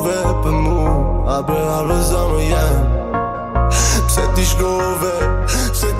për mu A bre halë zëmë jem Pse ti shkove, pse